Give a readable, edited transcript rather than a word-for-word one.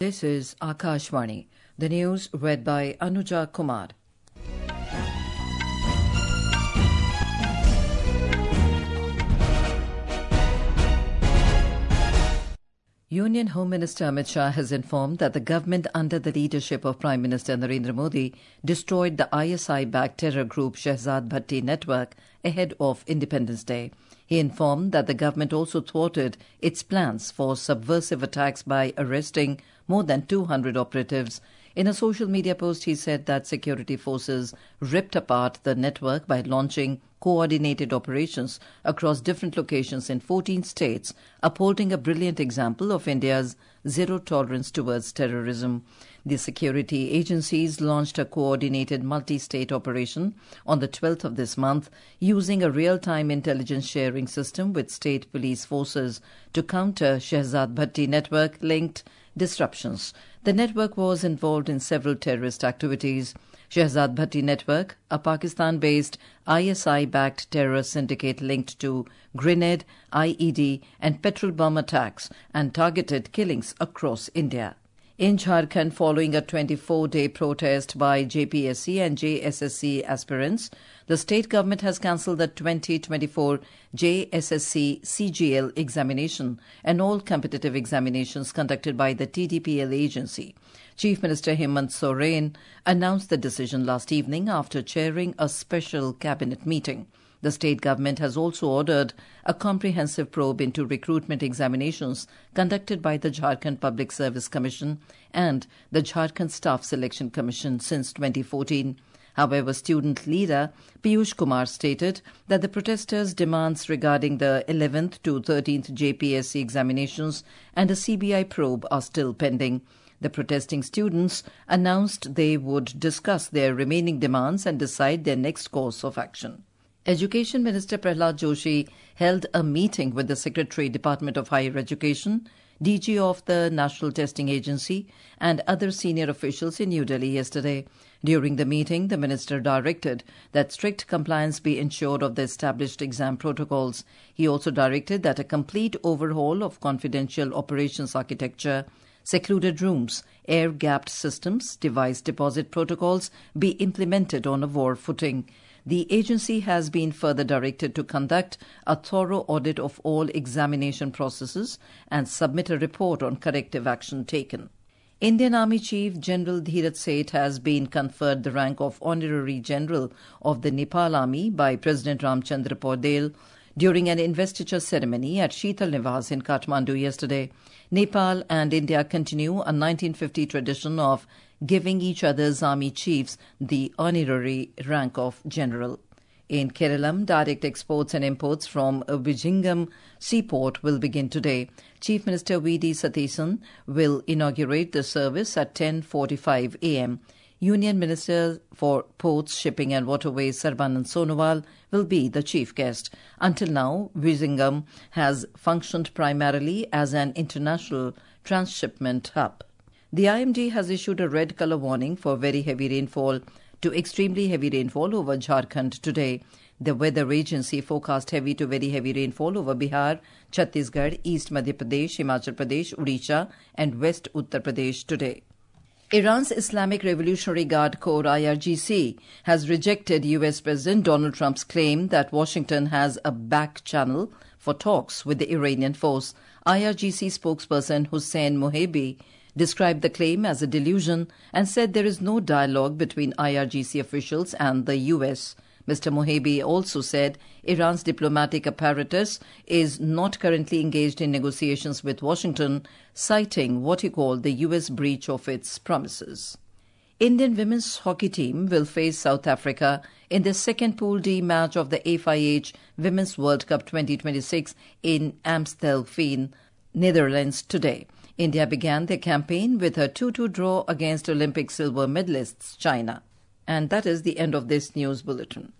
This is Akashvani. The news read by Anuja Kumar. Union Home Minister Amit Shah has informed that the government under the leadership of Prime Minister Narendra Modi destroyed the ISI-backed terror group Shehzad Bhatti network ahead of Independence Day. He informed that the government also thwarted its plans for subversive attacks by arresting more than 200 operatives. In a social media post, he said that security forces ripped apart the network by launching coordinated operations across different locations in 14 states, upholding a brilliant example of India's zero tolerance towards terrorism. The security agencies launched a coordinated multi-state operation on the 12th of this month using a real-time intelligence sharing system with state police forces to counter Shehzad Bhatti network-linked disruptions. The network was involved in several terrorist activities. Shehzad Bhatti network, a Pakistan-based ISI-backed terror syndicate linked to grenade, IED and petrol bomb attacks and targeted killings across India. In Jharkhand, following a 24-day protest by JPSC and JSSC aspirants, the state government has cancelled the 2024 JSSC CGL examination and all competitive examinations conducted by the TDPL agency. Chief Minister Hemant Soren announced the decision last evening after chairing a special cabinet meeting. The state government has also ordered a comprehensive probe into recruitment examinations conducted by the Jharkhand Public Service Commission and the Jharkhand Staff Selection Commission since 2014. However, student leader Piyush Kumar stated that the protesters' demands regarding the 11th to 13th JPSC examinations and a CBI probe are still pending. The protesting students announced they would discuss their remaining demands and decide their next course of action. Education Minister Prahlad Joshi held a meeting with the Secretary, Department of Higher Education, DG of the National Testing Agency, and other senior officials in New Delhi yesterday. During the meeting, the minister directed that strict compliance be ensured of the established exam protocols. He also directed that a complete overhaul of confidential operations architecture, secluded rooms, air-gapped systems, device deposit protocols be implemented on a war footing. The agency has been further directed to conduct a thorough audit of all examination processes and submit a report on corrective action taken. Indian Army Chief General Dheeraj Seth has been conferred the rank of Honorary General of the Nepal Army by President Ramchandra Paudel during an investiture ceremony at Sheetal Niwas in Kathmandu yesterday. Nepal and India continue a 1950 tradition of giving each other's army chiefs the honorary rank of general. In Kerala, direct exports and imports from Vizhinjam seaport will begin today. Chief Minister V.D. Satheesan will inaugurate the service at 10:45 a.m. Union Minister for Ports, Shipping and Waterways Sarbanand Sonowal will be the chief guest. Until now, Vizhinjam has functioned primarily as an international transshipment hub. The IMD has issued a red colour warning for very heavy rainfall to extremely heavy rainfall over Jharkhand today. The weather agency forecast heavy to very heavy rainfall over Bihar, Chhattisgarh, East Madhya Pradesh, Himachal Pradesh, Odisha and West Uttar Pradesh today. Iran's Islamic Revolutionary Guard Corps IRGC has rejected U.S. President Donald Trump's claim that Washington has a back channel for talks with the Iranian force. IRGC spokesperson Hussein Mohebi described the claim as a delusion and said there is no dialogue between IRGC officials and the U.S. Mr. Mohebi also said Iran's diplomatic apparatus is not currently engaged in negotiations with Washington, citing what he called the U.S. breach of its promises. Indian women's hockey team will face South Africa in the second Pool D match of the FIH Women's World Cup 2026 in Amstelveen, Netherlands today. India began their campaign with a 2-2 draw against Olympic silver medalists China. And that is the end of this news bulletin.